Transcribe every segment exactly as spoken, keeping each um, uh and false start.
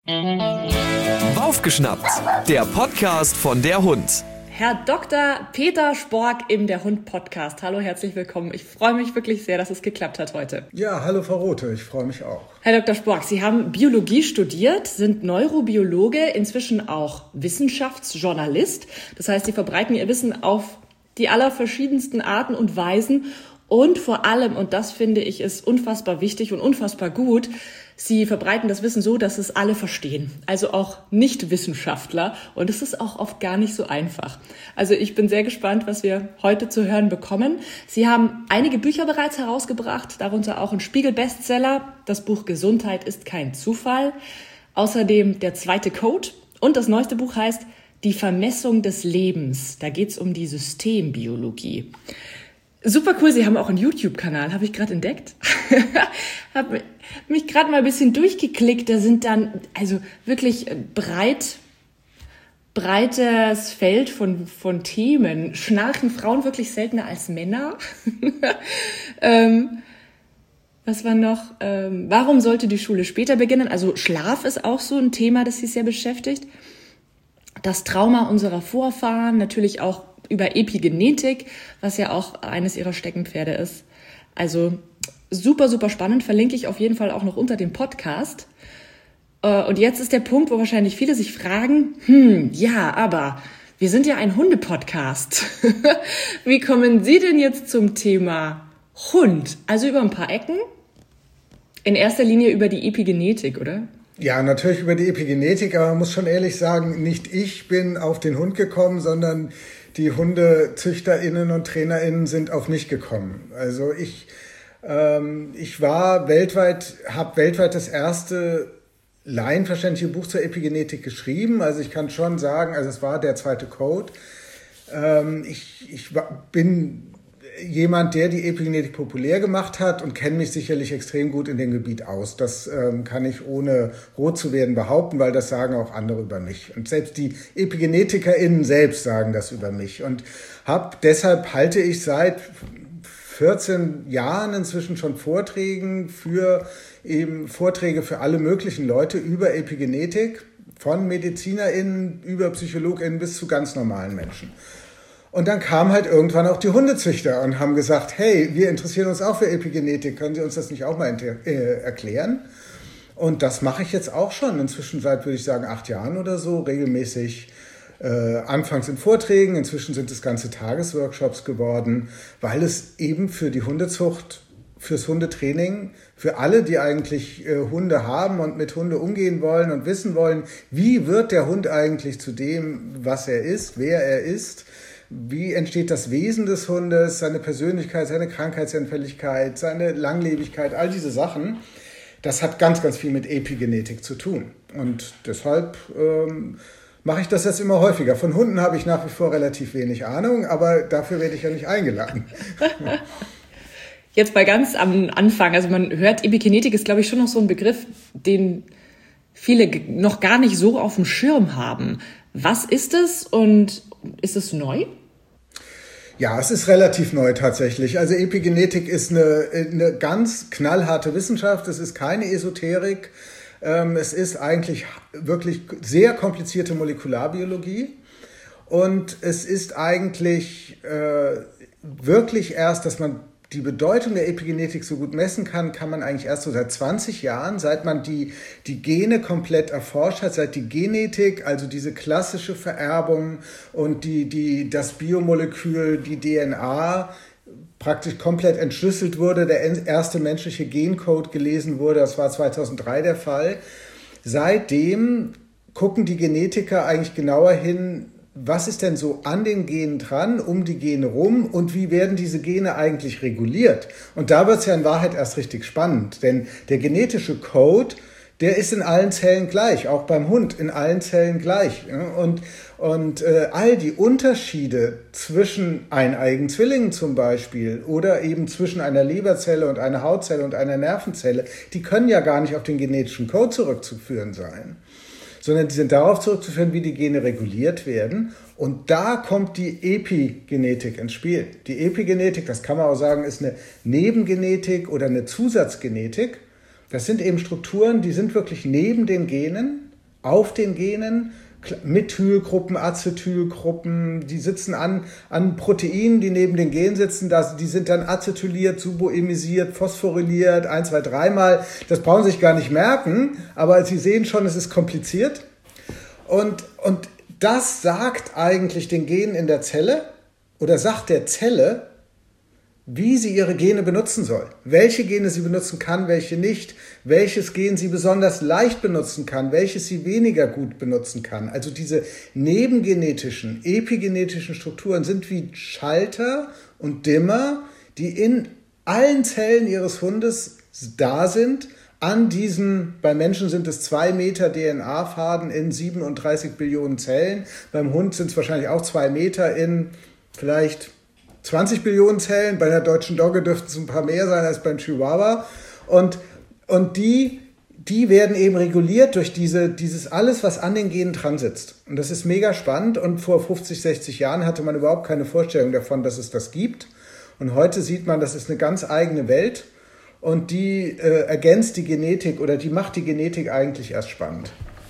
Aufgeschnappt, der Podcast von der Hund. Herr Doktor Peter Spork im Der Hund Podcast. Hallo, herzlich willkommen. Ich freue mich wirklich sehr, dass es geklappt hat heute. Ja, hallo Frau Rothe, ich freue mich auch. Herr Doktor Spork, Sie haben Biologie studiert, sind Neurobiologe, inzwischen auch Wissenschaftsjournalist. Das heißt, Sie verbreiten Ihr Wissen auf die allerverschiedensten Arten und Weisen. Und vor allem, und das finde ich ist unfassbar wichtig und unfassbar gut, Sie verbreiten das Wissen so, dass es alle verstehen, also auch Nicht-Wissenschaftler. Und es ist auch oft gar nicht so einfach. Also ich bin sehr gespannt, was wir heute zu hören bekommen. Sie haben einige Bücher bereits herausgebracht, darunter auch ein Spiegel-Bestseller, das Buch Gesundheit ist kein Zufall. Außerdem der zweite Code und das neueste Buch heißt Die Vermessung des Lebens. Da geht es um die Systembiologie. Super cool, Sie haben auch einen YouTube-Kanal, habe ich gerade entdeckt. Habe mich gerade mal ein bisschen durchgeklickt. Da sind dann also wirklich breit, breites Feld von, von Themen. Schnarchen Frauen wirklich seltener als Männer? ähm, was war noch? Ähm, warum sollte die Schule später beginnen? Also Schlaf ist auch so ein Thema, das Sie sehr beschäftigt. Das Trauma unserer Vorfahren, natürlich auch über Epigenetik, was ja auch eines ihrer Steckenpferde ist. Also super, super spannend, verlinke ich auf jeden Fall auch noch unter dem Podcast. Und jetzt ist der Punkt, wo wahrscheinlich viele sich fragen, hm, ja, aber wir sind ja ein Hunde-Podcast. Wie kommen Sie denn jetzt zum Thema Hund? Also über ein paar Ecken? In erster Linie über die Epigenetik, oder? Ja, natürlich über die Epigenetik, aber man muss schon ehrlich sagen, nicht ich bin auf den Hund gekommen, sondern die HundezüchterInnen und TrainerInnen sind auf mich gekommen. Also ich, ähm, ich war weltweit, habe weltweit das erste laienverständliche Buch zur Epigenetik geschrieben. Also ich kann schon sagen, also es war der zweite Code. Ähm, ich, ich bin jemand, der die Epigenetik populär gemacht hat und kenne mich sicherlich extrem gut in dem Gebiet aus. Das ähm, kann ich ohne rot zu werden behaupten, weil das sagen auch andere über mich. Und selbst die EpigenetikerInnen selbst sagen das über mich. Und hab, deshalb halte ich seit vierzehn Jahren inzwischen schon Vorträgen für eben Vorträge für alle möglichen Leute über Epigenetik, von MedizinerInnen über PsychologInnen bis zu ganz normalen Menschen. Und dann kamen halt irgendwann auch die Hundezüchter und haben gesagt, hey, wir interessieren uns auch für Epigenetik, können Sie uns das nicht auch mal äh, erklären? Und das mache ich jetzt auch schon, inzwischen seit, würde ich sagen, acht Jahren oder so, regelmäßig, äh, anfangs in Vorträgen, inzwischen sind es ganze Tagesworkshops geworden, weil es eben für die Hundezucht, fürs Hundetraining, für alle, die eigentlich äh, Hunde haben und mit Hunde umgehen wollen und wissen wollen, wie wird der Hund eigentlich zu dem, was er ist, wer er ist, wie entsteht das Wesen des Hundes, seine Persönlichkeit, seine Krankheitsanfälligkeit, seine Langlebigkeit, all diese Sachen. Das hat ganz, ganz viel mit Epigenetik zu tun. Und deshalb ähm, mache ich das jetzt immer häufiger. Von Hunden habe ich nach wie vor relativ wenig Ahnung, aber dafür werde ich ja nicht eingeladen. Jetzt mal ganz am Anfang. Also man hört, Epigenetik ist, glaube ich, schon noch so ein Begriff, den viele noch gar nicht so auf dem Schirm haben. Was ist es und ist es neu? Ja, es ist relativ neu tatsächlich. Also Epigenetik ist eine, eine ganz knallharte Wissenschaft. Es ist keine Esoterik. Es ist eigentlich wirklich sehr komplizierte Molekularbiologie. Und es ist eigentlich äh, wirklich erst, dass man die Bedeutung der Epigenetik so gut messen kann, kann man eigentlich erst so seit zwanzig Jahren, seit man die, die Gene komplett erforscht hat, seit die Genetik, also diese klassische Vererbung und die, die, das Biomolekül, die D N A, praktisch komplett entschlüsselt wurde, der erste menschliche Gencode gelesen wurde, das war zweitausenddrei der Fall. Seitdem gucken die Genetiker eigentlich genauer hin, was ist denn so an den Genen dran, um die Gene rum und wie werden diese Gene eigentlich reguliert? Und da wird es ja in Wahrheit erst richtig spannend, denn der genetische Code, der ist in allen Zellen gleich, auch beim Hund in allen Zellen gleich. Und, und äh, all die Unterschiede zwischen eineigen Zwillingen zum Beispiel oder eben zwischen einer Leberzelle und einer Hautzelle und einer Nervenzelle, die können ja gar nicht auf den genetischen Code zurückzuführen sein, sondern die sind darauf zurückzuführen, wie die Gene reguliert werden. Und da kommt die Epigenetik ins Spiel. Die Epigenetik, das kann man auch sagen, ist eine Nebengenetik oder eine Zusatzgenetik. Das sind eben Strukturen, die sind wirklich neben den Genen, auf den Genen, Methylgruppen, Acetylgruppen, die sitzen an, an Proteinen, die neben den Genen sitzen, das, die sind dann acetyliert, suboemisiert, phosphoryliert, ein, zwei, dreimal. Das brauchen Sie sich gar nicht merken, aber Sie sehen schon, es ist kompliziert. Und, und das sagt eigentlich den Genen in der Zelle oder sagt der Zelle, wie sie ihre Gene benutzen soll, welche Gene sie benutzen kann, welche nicht, welches Gen sie besonders leicht benutzen kann, welches sie weniger gut benutzen kann. Also diese nebengenetischen, epigenetischen Strukturen sind wie Schalter und Dimmer, die in allen Zellen ihres Hundes da sind. An diesen, bei Menschen sind es zwei Meter D N A-Faden in siebenunddreißig Billionen Zellen. Beim Hund sind es wahrscheinlich auch zwei Meter in vielleicht zwanzig Billionen Zellen, bei der deutschen Dogge dürften es ein paar mehr sein als beim Chihuahua. Und, und die, die werden eben reguliert durch diese, dieses alles, was an den Genen dran sitzt. Und das ist mega spannend. Und vor fünfzig, sechzig Jahren hatte man überhaupt keine Vorstellung davon, dass es das gibt. Und heute sieht man, das ist eine ganz eigene Welt. Und die äh, ergänzt die Genetik oder die macht die Genetik eigentlich erst spannend.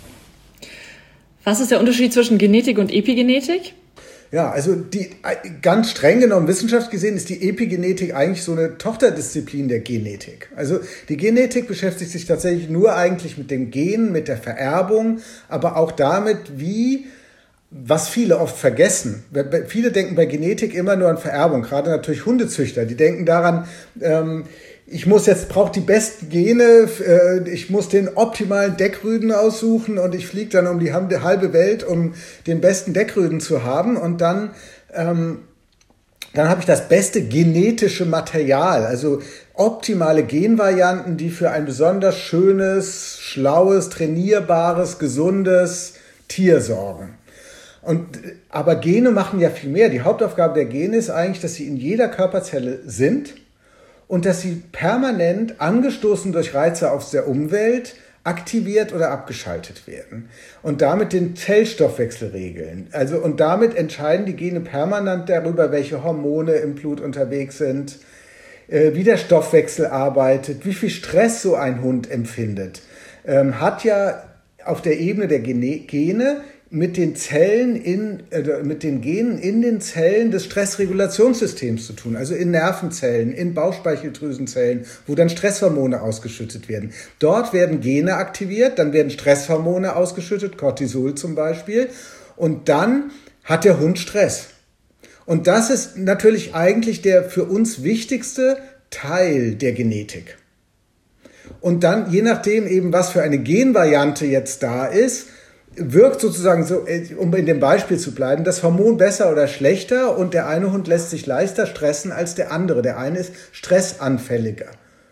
Was ist der Unterschied zwischen Genetik und Epigenetik? Ja, also die, ganz streng genommen, wissenschaftlich gesehen, ist die Epigenetik eigentlich so eine Tochterdisziplin der Genetik. Also die Genetik beschäftigt sich tatsächlich nur eigentlich mit dem Gen, mit der Vererbung, aber auch damit, wie, was viele oft vergessen. Viele denken bei Genetik immer nur an Vererbung, gerade natürlich Hundezüchter. Die denken daran, ähm, ich muss jetzt, brauche die besten Gene, äh, ich muss den optimalen Deckrüden aussuchen und ich fliege dann um die halbe Welt, um den besten Deckrüden zu haben. Und dann, ähm, dann habe ich das beste genetische Material, also optimale Genvarianten, die für ein besonders schönes, schlaues, trainierbares, gesundes Tier sorgen. Und, aber Gene machen ja viel mehr. Die Hauptaufgabe der Gene ist eigentlich, dass sie in jeder Körperzelle sind und dass sie permanent, angestoßen durch Reize aus der Umwelt, aktiviert oder abgeschaltet werden und damit den Zellstoffwechsel regeln. Also, und damit entscheiden die Gene permanent darüber, welche Hormone im Blut unterwegs sind, äh, wie der Stoffwechsel arbeitet, wie viel Stress so ein Hund empfindet. Ähm, hat ja auf der Ebene der Gene, Gene mit den Zellen in, äh, mit den Genen in den Zellen des Stressregulationssystems zu tun, also in Nervenzellen, in Bauchspeicheldrüsenzellen, wo dann Stresshormone ausgeschüttet werden. Dort werden Gene aktiviert, dann werden Stresshormone ausgeschüttet, Cortisol zum Beispiel, und dann hat der Hund Stress. Und das ist natürlich eigentlich der für uns wichtigste Teil der Genetik. Und dann, je nachdem eben, was für eine Genvariante jetzt da ist, wirkt sozusagen so, um in dem Beispiel zu bleiben, das Hormon besser oder schlechter und der eine Hund lässt sich leichter stressen als der andere. Der eine ist stressanfälliger.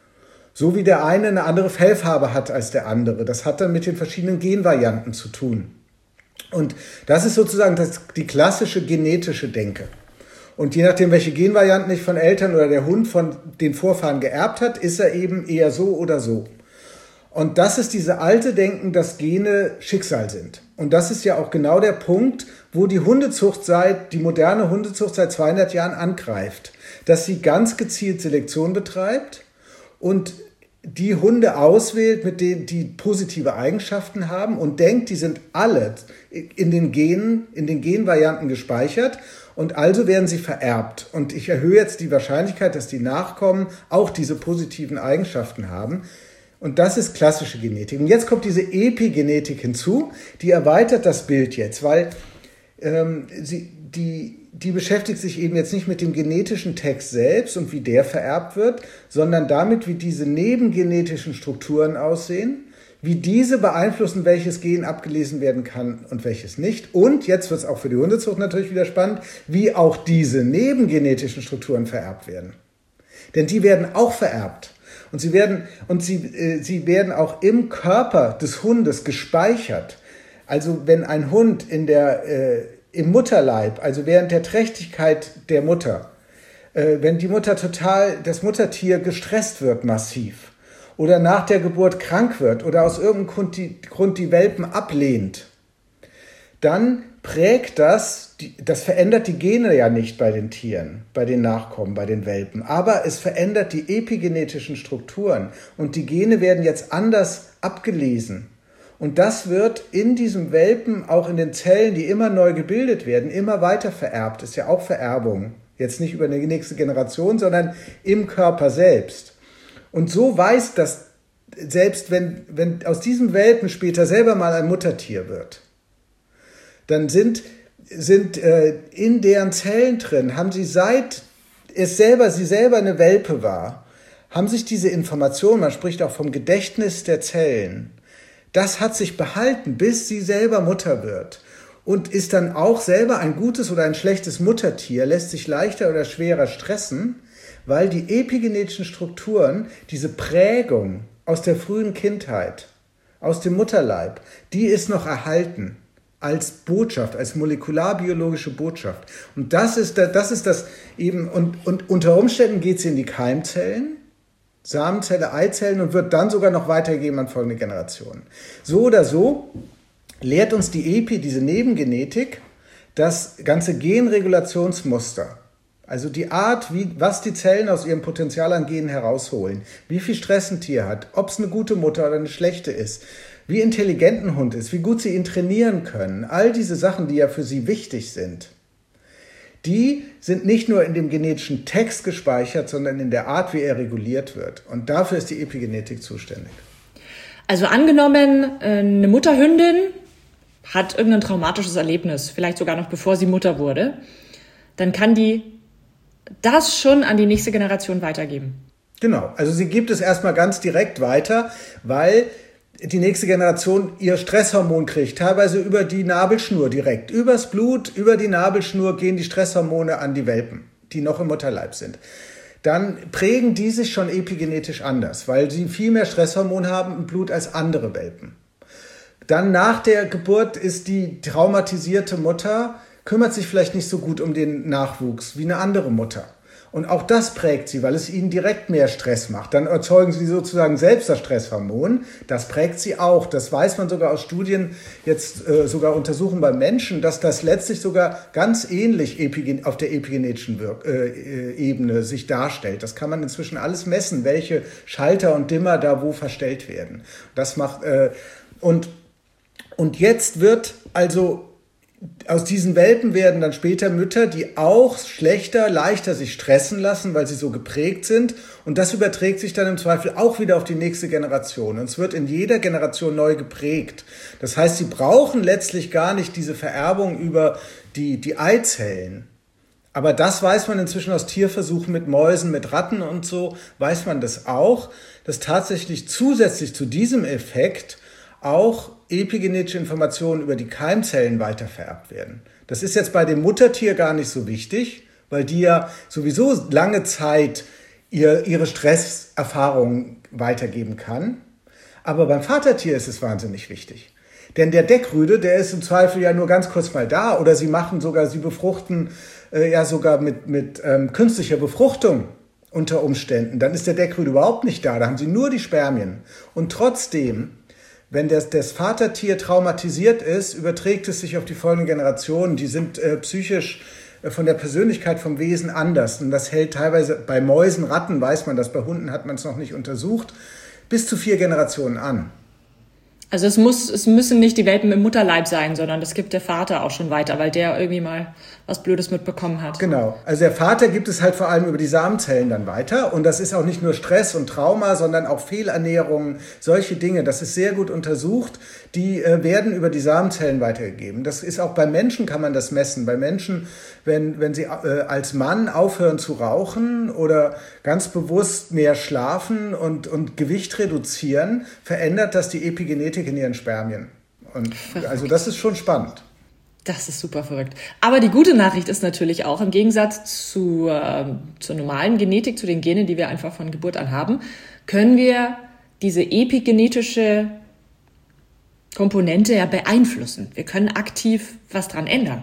So wie der eine eine andere Fellfarbe hat als der andere. Das hat dann mit den verschiedenen Genvarianten zu tun. Und das ist sozusagen das, die klassische genetische Denke. Und je nachdem, welche Genvarianten ich von Eltern oder der Hund von den Vorfahren geerbt hat, ist er eben eher so oder so. Und das ist diese alte Denken, dass Gene Schicksal sind. Und das ist ja auch genau der Punkt, wo die Hundezucht seit, die moderne Hundezucht seit zweihundert Jahren angreift. Dass sie ganz gezielt Selektion betreibt und die Hunde auswählt, mit denen die positive Eigenschaften haben und denkt, die sind alle in den Genen, in den Genvarianten gespeichert und also werden sie vererbt. Und ich erhöhe jetzt die Wahrscheinlichkeit, dass die Nachkommen auch diese positiven Eigenschaften haben. Und das ist klassische Genetik. Und jetzt kommt diese Epigenetik hinzu, die erweitert das Bild jetzt, weil ähm, sie, die, die beschäftigt sich eben jetzt nicht mit dem genetischen Text selbst und wie der vererbt wird, sondern damit, wie diese nebengenetischen Strukturen aussehen, wie diese beeinflussen, welches Gen abgelesen werden kann und welches nicht. Und jetzt wird es auch für die Hundezucht natürlich wieder spannend, wie auch diese nebengenetischen Strukturen vererbt werden. Denn die werden auch vererbt. Und sie werden, und sie, äh, sie werden auch im Körper des Hundes gespeichert. Also wenn ein Hund in der, äh, im Mutterleib, also während der Trächtigkeit der Mutter, äh, wenn die Mutter total, das Muttertier gestresst wird massiv oder nach der Geburt krank wird oder aus irgendeinem Grund die, Grund die Welpen ablehnt, dann prägt das, das verändert die Gene ja nicht bei den Tieren, bei den Nachkommen, bei den Welpen, aber es verändert die epigenetischen Strukturen und die Gene werden jetzt anders abgelesen. Und das wird in diesem Welpen, auch in den Zellen, die immer neu gebildet werden, immer weiter vererbt. Ist ja auch Vererbung. Jetzt nicht über eine nächste Generation, sondern im Körper selbst. Und so weiß das, selbst wenn, wenn aus diesem Welpen später selber mal ein Muttertier wird, dann sind, sind äh, in deren Zellen drin, haben sie seit es selber, sie selber eine Welpe war, haben sich diese Informationen, man spricht auch vom Gedächtnis der Zellen, das hat sich behalten, bis sie selber Mutter wird. Und ist dann auch selber ein gutes oder ein schlechtes Muttertier, lässt sich leichter oder schwerer stressen, weil die epigenetischen Strukturen, diese Prägung aus der frühen Kindheit, aus dem Mutterleib, die ist noch erhalten als Botschaft, als molekularbiologische Botschaft. Und das ist das, das, ist das eben, und, und unter Umständen geht sie in die Keimzellen, Samenzelle, Eizellen und wird dann sogar noch weitergegeben an folgende Generationen. So oder so lehrt uns die Epi, diese Nebengenetik, das ganze Genregulationsmuster. Also die Art, wie, was die Zellen aus ihrem Potenzial an Genen herausholen, wie viel Stress ein Tier hat, ob es eine gute Mutter oder eine schlechte ist, wie intelligent ein Hund ist, wie gut sie ihn trainieren können. All diese Sachen, die ja für sie wichtig sind, die sind nicht nur in dem genetischen Text gespeichert, sondern in der Art, wie er reguliert wird. Und dafür ist die Epigenetik zuständig. Also angenommen, eine Mutterhündin hat irgendein traumatisches Erlebnis, vielleicht sogar noch bevor sie Mutter wurde, dann kann die das schon an die nächste Generation weitergeben. Genau, also sie gibt es erstmal ganz direkt weiter, weil die nächste Generation ihr Stresshormon kriegt, teilweise über die Nabelschnur direkt. Übers Blut, über die Nabelschnur gehen die Stresshormone an die Welpen, die noch im Mutterleib sind. Dann prägen die sich schon epigenetisch anders, weil sie viel mehr Stresshormon haben im Blut als andere Welpen. Dann nach der Geburt ist die traumatisierte Mutter, kümmert sich vielleicht nicht so gut um den Nachwuchs wie eine andere Mutter. Und auch das prägt sie, weil es ihnen direkt mehr Stress macht. Dann erzeugen sie sozusagen selbst das Stresshormon. Das prägt sie auch. Das weiß man sogar aus Studien, jetzt äh, sogar Untersuchungen bei Menschen, dass das letztlich sogar ganz ähnlich epigen, auf der epigenetischen Wirk- äh, Ebene sich darstellt. Das kann man inzwischen alles messen, welche Schalter und Dimmer da wo verstellt werden. Das macht äh, und und jetzt wird also aus diesen Welpen werden dann später Mütter, die auch schlechter, leichter sich stressen lassen, weil sie so geprägt sind. Und das überträgt sich dann im Zweifel auch wieder auf die nächste Generation. Und es wird in jeder Generation neu geprägt. Das heißt, sie brauchen letztlich gar nicht diese Vererbung über die, die Eizellen. Aber das weiß man inzwischen aus Tierversuchen mit Mäusen, mit Ratten und so, weiß man das auch, dass tatsächlich zusätzlich zu diesem Effekt auch epigenetische Informationen über die Keimzellen weitervererbt werden. Das ist jetzt bei dem Muttertier gar nicht so wichtig, weil die ja sowieso lange Zeit ihr, ihre Stresserfahrungen weitergeben kann. Aber beim Vatertier ist es wahnsinnig wichtig. Denn der Deckrüde, der ist im Zweifel ja nur ganz kurz mal da oder sie machen sogar, sie befruchten äh, ja sogar mit, mit ähm, künstlicher Befruchtung unter Umständen. Dann ist der Deckrüde überhaupt nicht da, da haben sie nur die Spermien. Und trotzdem, wenn das, das Vatertier traumatisiert ist, überträgt es sich auf die folgenden Generationen. Die sind äh, psychisch äh, von der Persönlichkeit, vom Wesen anders. Und das hält teilweise bei Mäusen, Ratten weiß man das, bei Hunden hat man es noch nicht untersucht, bis zu vier Generationen an. Also es muss, es müssen nicht die Welpen im Mutterleib sein, sondern das gibt der Vater auch schon weiter, weil der irgendwie mal was Blödes mitbekommen hat. Genau. Also der Vater gibt es halt vor allem über die Samenzellen dann weiter. Und das ist auch nicht nur Stress und Trauma, sondern auch Fehlernährung, solche Dinge. Das ist sehr gut untersucht. Die äh, werden über die Samenzellen weitergegeben. Das ist auch bei Menschen, kann man das messen. Bei Menschen, wenn, wenn sie äh, als Mann aufhören zu rauchen oder ganz bewusst mehr schlafen und, und Gewicht reduzieren, verändert das die Epigenetik in ihren Spermien. Und verrückt. Also das ist schon spannend. Das ist super verrückt. Aber die gute Nachricht ist natürlich auch, im Gegensatz zu, äh, zur normalen Genetik, zu den Genen, die wir einfach von Geburt an haben, können wir diese epigenetische Komponente ja beeinflussen. Wir können aktiv was dran ändern.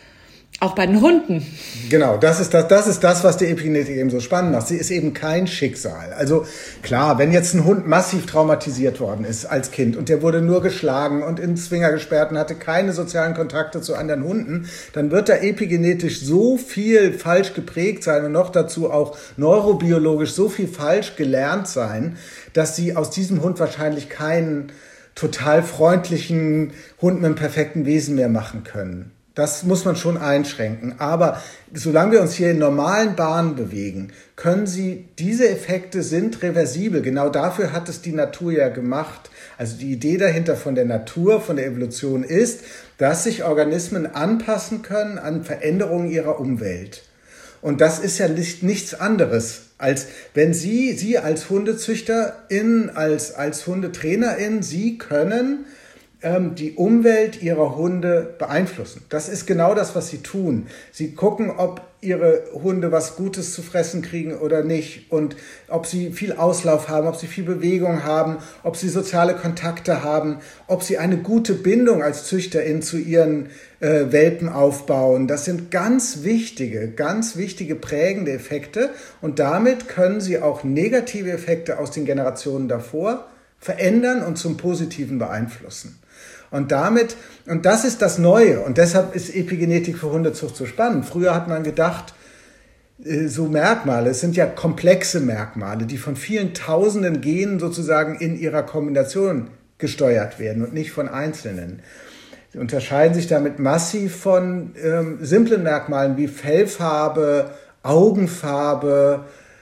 Auch bei den Hunden. Genau, das ist das, das ist das, was die Epigenetik eben so spannend macht. Sie ist eben kein Schicksal. Also klar, wenn jetzt ein Hund massiv traumatisiert worden ist als Kind und der wurde nur geschlagen und in Zwinger gesperrt und hatte keine sozialen Kontakte zu anderen Hunden, dann wird da epigenetisch so viel falsch geprägt sein und noch dazu auch neurobiologisch so viel falsch gelernt sein, dass sie aus diesem Hund wahrscheinlich keinen total freundlichen Hund mit einem perfekten Wesen mehr machen können. Das muss man schon einschränken. Aber solange wir uns hier in normalen Bahnen bewegen, können Sie, diese Effekte sind reversibel. Genau dafür hat es die Natur ja gemacht. Also die Idee dahinter von der Natur, von der Evolution ist, dass sich Organismen anpassen können an Veränderungen ihrer Umwelt. Und das ist ja nicht, nichts anderes, als wenn Sie, Sie als Hundezüchterin, als, als Hundetrainerin, Sie können ähm, die Umwelt Ihrer Hunde beeinflussen. Das ist genau das, was Sie tun. Sie gucken, ob Ihre Hunde was Gutes zu fressen kriegen oder nicht und ob sie viel Auslauf haben, ob sie viel Bewegung haben, ob sie soziale Kontakte haben, ob sie eine gute Bindung als Züchterin zu ihren äh, Welpen aufbauen. Das sind ganz wichtige, ganz wichtige prägende Effekte und damit können Sie auch negative Effekte aus den Generationen davor verändern und zum Positiven beeinflussen. Und damit, und das ist das Neue. Und deshalb ist Epigenetik für Hundezucht so spannend. Früher hat man gedacht, so Merkmale, es sind ja komplexe Merkmale, die von vielen tausenden Genen sozusagen in ihrer Kombination gesteuert werden und nicht von einzelnen. Sie unterscheiden sich damit massiv von ähm, simplen Merkmalen wie Fellfarbe, Augenfarbe,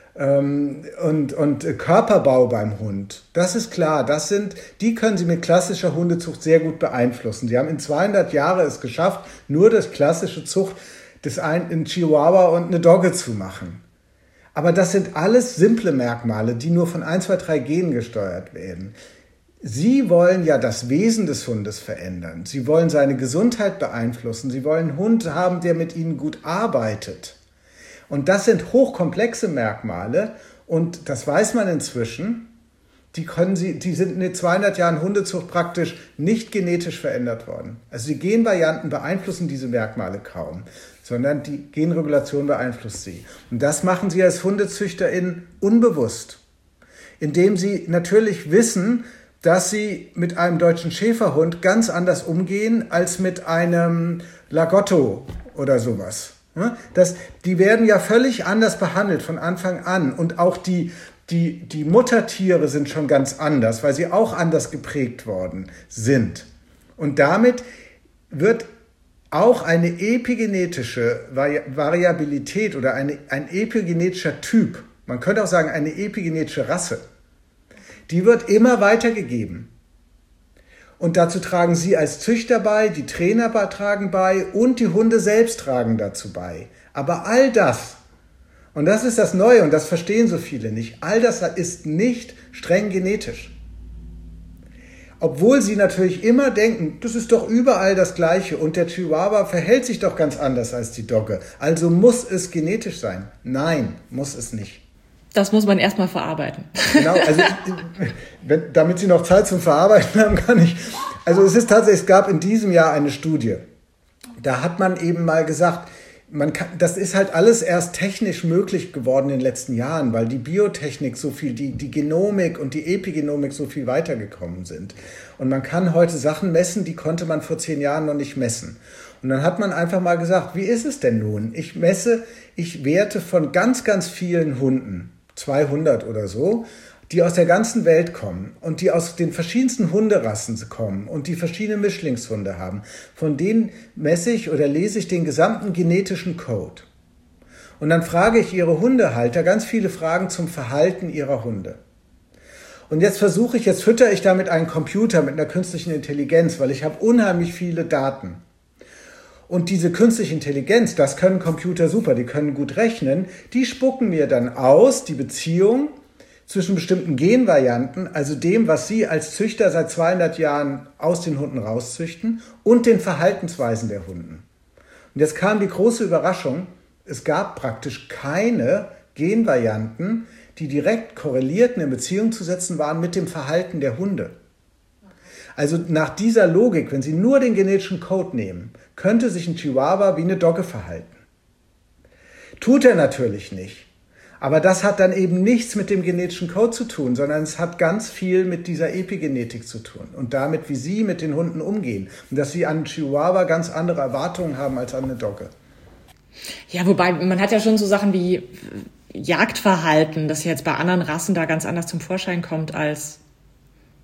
Und, und Körperbau beim Hund, das ist klar, das sind, die können Sie mit klassischer Hundezucht sehr gut beeinflussen. Sie haben in zweihundert Jahren es geschafft, nur das klassische Zucht des einen Chihuahua und eine Dogge zu machen. Aber das sind alles simple Merkmale, die nur von ein, zwei, drei Genen gesteuert werden. Sie wollen ja das Wesen des Hundes verändern. Sie wollen seine Gesundheit beeinflussen. Sie wollen einen Hund haben, der mit Ihnen gut arbeitet. Und das sind hochkomplexe Merkmale und das weiß man inzwischen, die können Sie, die sind in zweihundert Jahren Hundezucht praktisch nicht genetisch verändert worden. Also die Genvarianten beeinflussen diese Merkmale kaum, sondern die Genregulation beeinflusst sie. Und das machen Sie als HundezüchterInnen unbewusst, indem Sie natürlich wissen, dass Sie mit einem deutschen Schäferhund ganz anders umgehen als mit einem Lagotto oder sowas. Das, die werden ja völlig anders behandelt von Anfang an und auch die, die, die Muttertiere sind schon ganz anders, weil sie auch anders geprägt worden sind. Und damit wird auch eine epigenetische Vari- Variabilität oder eine, ein epigenetischer Typ, man könnte auch sagen eine epigenetische Rasse, die wird immer weitergegeben. Und dazu tragen Sie als Züchter bei, die Trainer tragen bei und die Hunde selbst tragen dazu bei. Aber all das, und das ist das Neue und das verstehen so viele nicht, all das ist nicht streng genetisch. Obwohl Sie natürlich immer denken, das ist doch überall das Gleiche und der Chihuahua verhält sich doch ganz anders als die Dogge. Also muss es genetisch sein. Nein, muss es nicht. Das muss man erstmal verarbeiten. Genau, also wenn, damit Sie noch Zeit zum Verarbeiten haben, kann ich. Also es ist tatsächlich, es gab in diesem Jahr eine Studie. Da hat man eben mal gesagt, man kann, das ist halt alles erst technisch möglich geworden in den letzten Jahren, weil die Biotechnik so viel, die, die Genomik und die Epigenomik so viel weitergekommen sind. Und man kann heute Sachen messen, die konnte man vor zehn Jahren noch nicht messen. Und dann hat man einfach mal gesagt, wie ist es denn nun? Ich messe, ich werte von ganz, ganz vielen Hunden, zweihundert oder so, die aus der ganzen Welt kommen und die aus den verschiedensten Hunderassen kommen und die verschiedene Mischlingshunde haben. Von denen messe ich oder lese ich den gesamten genetischen Code. Und dann frage ich ihre Hundehalter ganz viele Fragen zum Verhalten ihrer Hunde. Und jetzt versuche ich, jetzt fütter ich damit einen Computer mit einer künstlichen Intelligenz, weil ich habe unheimlich viele Daten. Und diese künstliche Intelligenz, das können Computer super, die können gut rechnen, die spucken mir dann aus die Beziehung zwischen bestimmten Genvarianten, also dem, was Sie als Züchter seit zweihundert Jahren aus den Hunden rauszüchten und den Verhaltensweisen der Hunden. Und jetzt kam die große Überraschung, es gab praktisch keine Genvarianten, die direkt korrelierten in Beziehung zu setzen waren mit dem Verhalten der Hunde. Also nach dieser Logik, wenn Sie nur den genetischen Code nehmen, könnte sich ein Chihuahua wie eine Dogge verhalten. Tut er natürlich nicht. Aber das hat dann eben nichts mit dem genetischen Code zu tun, sondern es hat ganz viel mit dieser Epigenetik zu tun und damit, wie Sie mit den Hunden umgehen. Und dass Sie an einen Chihuahua ganz andere Erwartungen haben als an eine Dogge. Ja, wobei man hat ja schon so Sachen wie Jagdverhalten, das jetzt bei anderen Rassen da ganz anders zum Vorschein kommt als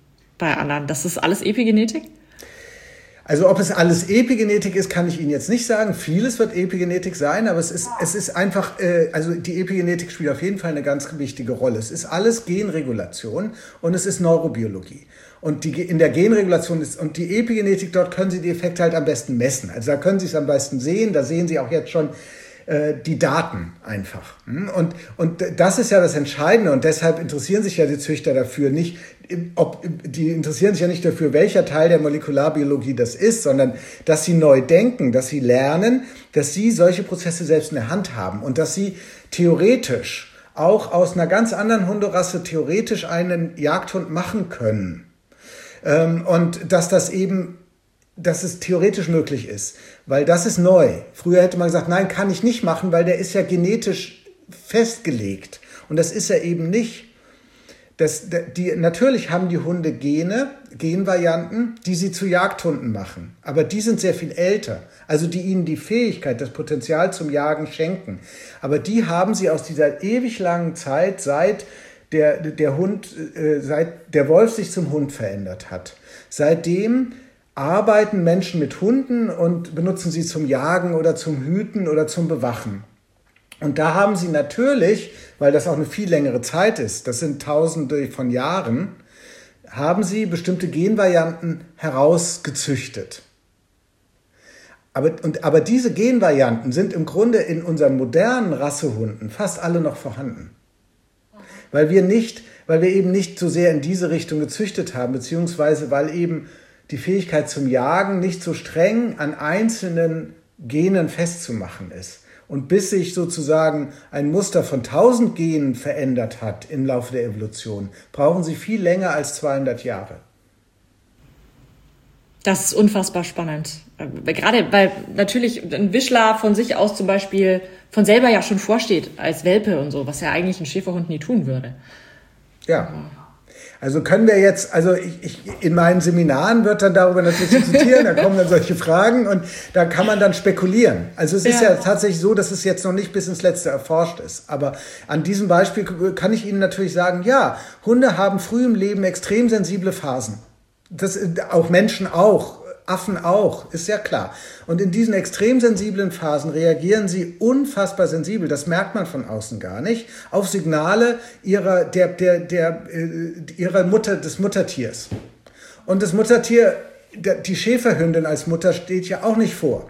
bei anderen. Das ist alles Epigenetik? Also ob es alles Epigenetik ist, kann ich Ihnen jetzt nicht sagen. Vieles wird Epigenetik sein, aber es ist, es ist einfach, äh, also die Epigenetik spielt auf jeden Fall eine ganz wichtige Rolle. Es ist alles Genregulation und es ist Neurobiologie. Und die, in der Genregulation ist, und die Epigenetik, dort können Sie die Effekte halt am besten messen. Also da können Sie es am besten sehen, da sehen Sie auch jetzt schon äh, die Daten einfach. Und, und das ist ja das Entscheidende und deshalb interessieren sich ja die Züchter dafür nicht, ob, die interessieren sich ja nicht dafür, welcher Teil der Molekularbiologie das ist, sondern dass sie neu denken, dass sie lernen, dass sie solche Prozesse selbst in der Hand haben und dass sie theoretisch auch aus einer ganz anderen Hunderasse theoretisch einen Jagdhund machen können. Und dass das eben, dass es theoretisch möglich ist, weil das ist neu. Früher hätte man gesagt, nein, kann ich nicht machen, weil der ist ja genetisch festgelegt und das ist er eben nicht. Das, die, natürlich haben die Hunde Gene, Genvarianten, die sie zu Jagdhunden machen. Aber die sind sehr viel älter. Also die ihnen die Fähigkeit, das Potenzial zum Jagen schenken. Aber die haben sie aus dieser ewig langen Zeit, seit der, der Hund, äh, seit der Wolf sich zum Hund verändert hat. Seitdem arbeiten Menschen mit Hunden und benutzen sie zum Jagen oder zum Hüten oder zum Bewachen. Und da haben sie natürlich, weil das auch eine viel längere Zeit ist, das sind Tausende von Jahren, haben sie bestimmte Genvarianten herausgezüchtet. Aber, und, aber diese Genvarianten sind im Grunde in unseren modernen Rassehunden fast alle noch vorhanden. Weil wir nicht, weil wir eben nicht so sehr in diese Richtung gezüchtet haben, beziehungsweise weil eben die Fähigkeit zum Jagen nicht so streng an einzelnen Genen festzumachen ist. Und bis sich sozusagen ein Muster von tausend Genen verändert hat im Laufe der Evolution, brauchen sie viel länger als zweihundert Jahre. Das ist unfassbar spannend. Gerade weil natürlich ein Wischler von sich aus zum Beispiel von selber ja schon vorsteht als Welpe und so, was ja eigentlich ein Schäferhund nie tun würde. Ja. Also können wir jetzt, also ich, ich, in meinen Seminaren wird dann darüber natürlich diskutiert, da kommen dann solche Fragen und da kann man dann spekulieren. Also es ist ja. ja tatsächlich so, dass es jetzt noch nicht bis ins Letzte erforscht ist. Aber an diesem Beispiel kann ich Ihnen natürlich sagen, ja, Hunde haben früh im Leben extrem sensible Phasen. Das, auch Menschen auch. Affen auch, ist ja klar. Und in diesen extrem sensiblen Phasen reagieren sie unfassbar sensibel, das merkt man von außen gar nicht, auf Signale ihrer, der, der, der, ihrer Mutter, des Muttertiers. Und das Muttertier, die Schäferhündin als Mutter steht ja auch nicht vor.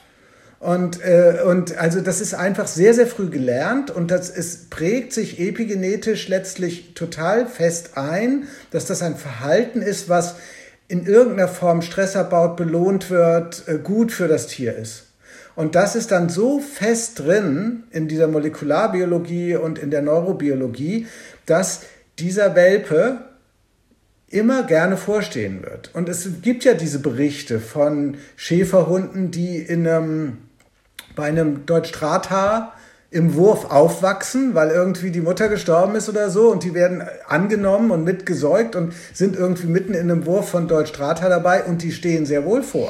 Und, äh, und also das ist einfach sehr, sehr früh gelernt und das ist, prägt sich epigenetisch letztlich total fest ein, dass das ein Verhalten ist, was in irgendeiner Form Stress abbaut, belohnt wird, gut für das Tier ist. Und das ist dann so fest drin in dieser Molekularbiologie und in der Neurobiologie, dass dieser Welpe immer gerne vorstehen wird. Und es gibt ja diese Berichte von Schäferhunden, die in einem, bei einem Deutsch-Drahthaar im Wurf aufwachsen, weil irgendwie die Mutter gestorben ist oder so und die werden angenommen und mitgesäugt und sind irgendwie mitten in einem Wurf von Deutsch-Drahthaar dabei und die stehen sehr wohl vor.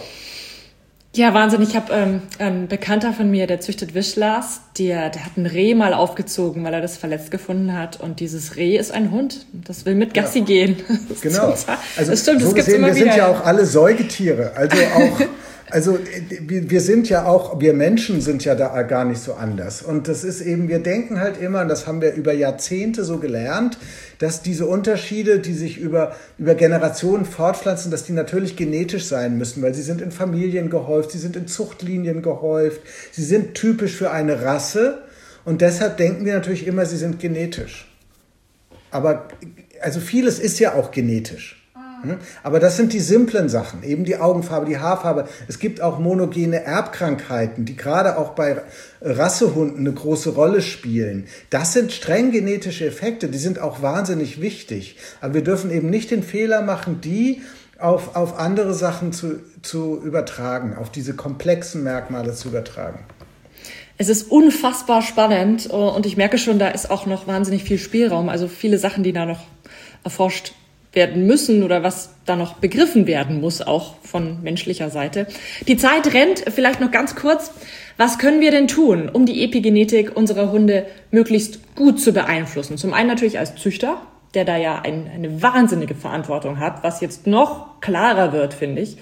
Ja, Wahnsinn. Ich habe ähm, ein Bekannter von mir, der züchtet Wischlers, der, der hat ein Reh mal aufgezogen, weil er das verletzt gefunden hat und dieses Reh ist ein Hund, das will mit Gassi ja. gehen. Das genau. Total, also das stimmt, so das gibt's gesehen, immer wir wieder. sind ja auch alle Säugetiere, also auch Also wir sind ja auch, wir Menschen sind ja da gar nicht so anders. Und das ist eben, wir denken halt immer, und das haben wir über Jahrzehnte so gelernt, dass diese Unterschiede, die sich über, über Generationen fortpflanzen, dass die natürlich genetisch sein müssen, weil sie sind in Familien gehäuft, sie sind in Zuchtlinien gehäuft, sie sind typisch für eine Rasse und deshalb denken wir natürlich immer, sie sind genetisch. Aber also vieles ist ja auch genetisch. Aber das sind die simplen Sachen, eben die Augenfarbe, die Haarfarbe. Es gibt auch monogene Erbkrankheiten, die gerade auch bei Rassehunden eine große Rolle spielen. Das sind streng genetische Effekte, die sind auch wahnsinnig wichtig. Aber wir dürfen eben nicht den Fehler machen, die auf, auf andere Sachen zu, zu übertragen, auf diese komplexen Merkmale zu übertragen. Es ist unfassbar spannend und ich merke schon, da ist auch noch wahnsinnig viel Spielraum. Also viele Sachen, die da noch erforscht werden müssen oder was da noch begriffen werden muss, auch von menschlicher Seite. Die Zeit rennt, vielleicht noch ganz kurz. Was können wir denn tun, um die Epigenetik unserer Hunde möglichst gut zu beeinflussen? Zum einen natürlich als Züchter, der da ja ein, eine wahnsinnige Verantwortung hat, was jetzt noch klarer wird, finde ich.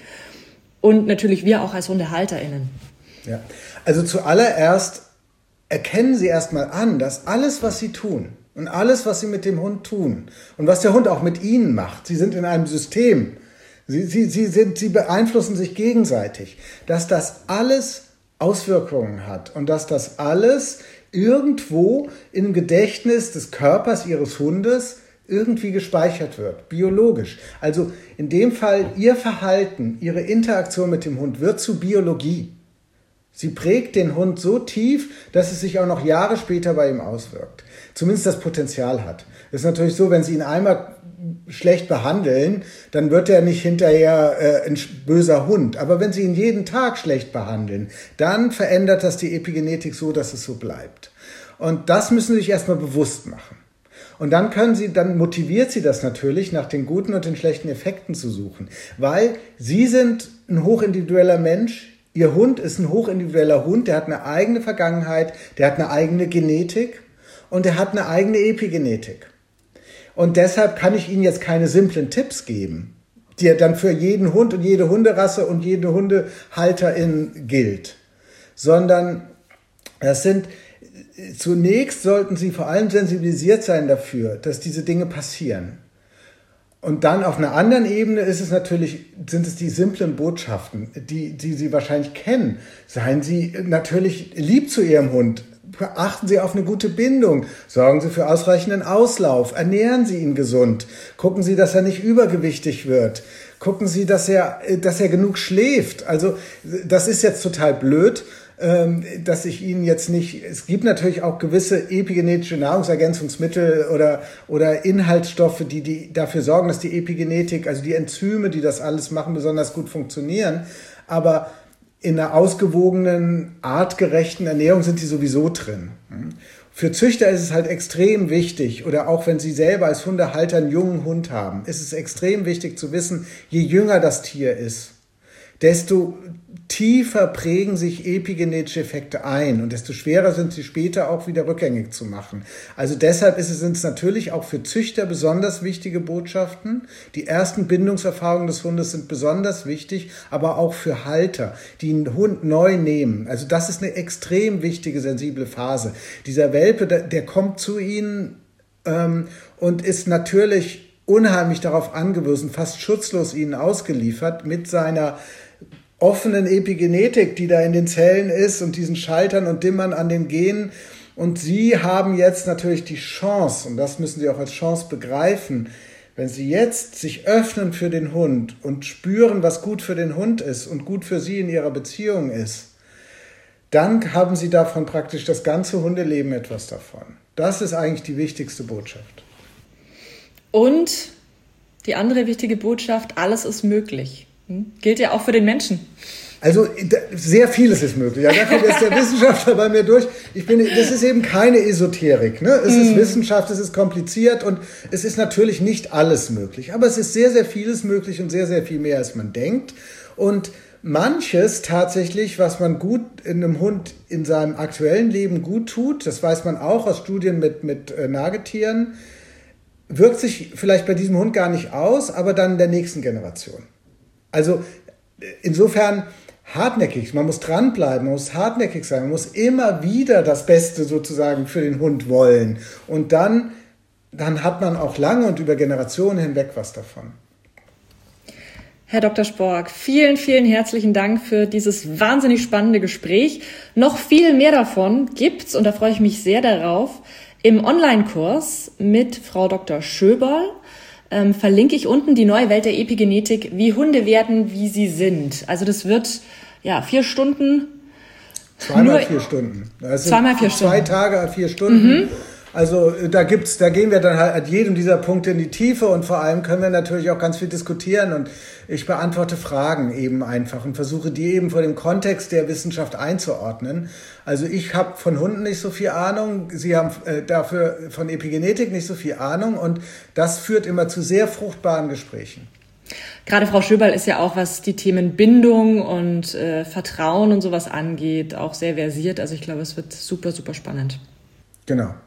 Und natürlich wir auch als HundehalterInnen. Ja, also zuallererst erkennen Sie erstmal an, dass alles, was Sie tun und alles, was Sie mit dem Hund tun und was der Hund auch mit Ihnen macht, Sie sind in einem System, Sie, Sie, Sie, sind, Sie beeinflussen sich gegenseitig, dass das alles Auswirkungen hat und dass das alles irgendwo im Gedächtnis des Körpers Ihres Hundes irgendwie gespeichert wird, biologisch. Also in dem Fall, Ihr Verhalten, Ihre Interaktion mit dem Hund wird zu Biologie. Sie prägt den Hund so tief, dass es sich auch noch Jahre später bei ihm auswirkt. Zumindest das Potenzial hat. Es ist natürlich so, wenn Sie ihn einmal schlecht behandeln, dann wird er nicht hinterher äh, ein böser Hund. Aber wenn Sie ihn jeden Tag schlecht behandeln, dann verändert das die Epigenetik so, dass es so bleibt. Und das müssen Sie sich erstmal bewusst machen. Und dann können Sie, dann motiviert Sie das natürlich, nach den guten und den schlechten Effekten zu suchen. Weil Sie sind ein hochindividueller Mensch. Ihr Hund ist ein hochindividueller Hund, der hat eine eigene Vergangenheit, der hat eine eigene Genetik und der hat eine eigene Epigenetik. Und deshalb kann ich Ihnen jetzt keine simplen Tipps geben, die dann für jeden Hund und jede Hunderasse und jede Hundehalterin gilt, sondern das sind, zunächst sollten Sie vor allem sensibilisiert sein dafür, dass diese Dinge passieren. Und dann auf einer anderen Ebene ist es natürlich, sind es die simplen Botschaften, die, die Sie wahrscheinlich kennen. Seien Sie natürlich lieb zu Ihrem Hund. Achten Sie auf eine gute Bindung. Sorgen Sie für ausreichenden Auslauf. Ernähren Sie ihn gesund. Gucken Sie, dass er nicht übergewichtig wird. Gucken Sie, dass er, dass er genug schläft. Also, das ist jetzt total blöd, dass ich Ihnen jetzt nicht, es gibt natürlich auch gewisse epigenetische Nahrungsergänzungsmittel oder, oder Inhaltsstoffe, die, die dafür sorgen, dass die Epigenetik, also die Enzyme, die das alles machen, besonders gut funktionieren. Aber in einer ausgewogenen, artgerechten Ernährung sind die sowieso drin. Für Züchter ist es halt extrem wichtig, oder auch wenn Sie selber als Hundehalter einen jungen Hund haben, ist es extrem wichtig zu wissen, je jünger das Tier ist, desto tiefer prägen sich epigenetische Effekte ein und desto schwerer sind sie später auch wieder rückgängig zu machen. Also deshalb ist es, sind es natürlich auch für Züchter besonders wichtige Botschaften. Die ersten Bindungserfahrungen des Hundes sind besonders wichtig, aber auch für Halter, die einen Hund neu nehmen. Also das ist eine extrem wichtige, sensible Phase. Dieser Welpe, der, der kommt zu Ihnen ähm, und ist natürlich unheimlich darauf angewiesen, fast schutzlos Ihnen ausgeliefert mit seiner offenen Epigenetik, die da in den Zellen ist und diesen Schaltern und Dimmern an den Genen. Und Sie haben jetzt natürlich die Chance, und das müssen Sie auch als Chance begreifen, wenn Sie jetzt sich öffnen für den Hund und spüren, was gut für den Hund ist und gut für Sie in Ihrer Beziehung ist, dann haben Sie davon praktisch das ganze Hundeleben etwas davon. Das ist eigentlich die wichtigste Botschaft. Und die andere wichtige Botschaft, alles ist möglich. Hm? Gilt ja auch für den Menschen. Also sehr vieles ist möglich. Ja, da kommt jetzt der Wissenschaftler bei mir durch. Ich bin, das ist eben keine Esoterik. Ne? Es ist Wissenschaft, es ist kompliziert und es ist natürlich nicht alles möglich. Aber es ist sehr, sehr vieles möglich und sehr, sehr viel mehr, als man denkt. Und manches tatsächlich, was man gut in einem Hund in seinem aktuellen Leben gut tut, das weiß man auch aus Studien mit, mit äh, Nagetieren, wirkt sich vielleicht bei diesem Hund gar nicht aus, aber dann in der nächsten Generation. Also insofern hartnäckig, man muss dranbleiben, man muss hartnäckig sein, man muss immer wieder das Beste sozusagen für den Hund wollen. Und dann, dann hat man auch lange und über Generationen hinweg was davon. Herr Doktor Spork, vielen, vielen herzlichen Dank für dieses wahnsinnig spannende Gespräch. Noch viel mehr davon gibt's, und da freue ich mich sehr darauf, im Online-Kurs mit Frau Doktor Schöberl. Ähm, verlinke ich unten die neue Welt der Epigenetik, wie Hunde werden, wie sie sind. Also das wird ja vier Stunden. Zweimal vier Stunden. Das zweimal vier Stunden. Zwei Tage, vier Stunden. Mhm. Also da gibt's, da gehen wir dann halt an jedem dieser Punkte in die Tiefe und vor allem können wir natürlich auch ganz viel diskutieren und ich beantworte Fragen eben einfach und versuche die eben vor dem Kontext der Wissenschaft einzuordnen. Also ich habe von Hunden nicht so viel Ahnung, Sie haben äh, dafür von Epigenetik nicht so viel Ahnung und das führt immer zu sehr fruchtbaren Gesprächen. Gerade Frau Schöberl ist ja auch, was die Themen Bindung und äh, Vertrauen und sowas angeht, auch sehr versiert. Also ich glaube, es wird super, super spannend. Genau.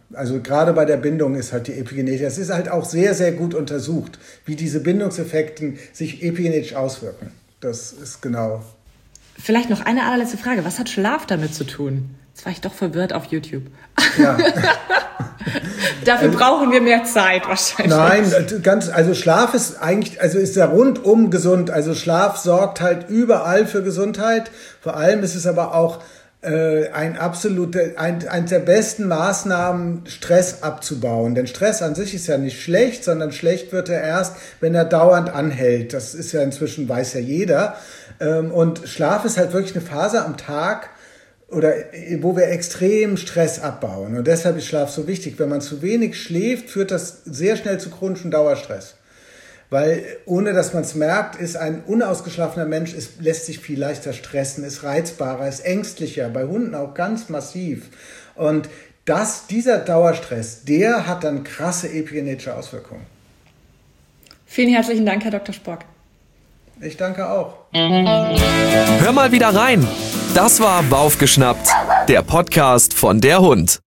Also gerade bei der Bindung ist halt die Epigenetik, es ist halt auch sehr, sehr gut untersucht, wie diese Bindungseffekte sich epigenetisch auswirken. Das ist genau. Vielleicht noch eine allerletzte Frage. Was hat Schlaf damit zu tun? Jetzt war ich doch verwirrt auf YouTube. Ja. Dafür brauchen wir mehr Zeit wahrscheinlich. Nein, ganz, also Schlaf ist eigentlich, also ist ja rundum gesund. Also Schlaf sorgt halt überall für Gesundheit. Vor allem ist es aber auch äh, ein absoluter, ein, eines der besten Maßnahmen, Stress abzubauen. Denn Stress an sich ist ja nicht schlecht, sondern schlecht wird er erst, wenn er dauernd anhält. Das ist ja inzwischen, weiß ja jeder. Ähm, und Schlaf ist halt wirklich eine Phase am Tag, oder wo wir extrem Stress abbauen. Und deshalb ist Schlaf so wichtig. Wenn man zu wenig schläft, führt das sehr schnell zu chronischem Dauerstress. Weil ohne dass man es merkt, ist ein unausgeschlafener Mensch, ist, lässt sich viel leichter stressen, ist reizbarer, ist ängstlicher, bei Hunden auch ganz massiv. Und das, dieser Dauerstress, der hat dann krasse epigenetische Auswirkungen. Vielen herzlichen Dank, Herr Doktor Spock. Ich danke auch. Hör mal wieder rein. Das war Baufgeschnappt, der Podcast von der Hund.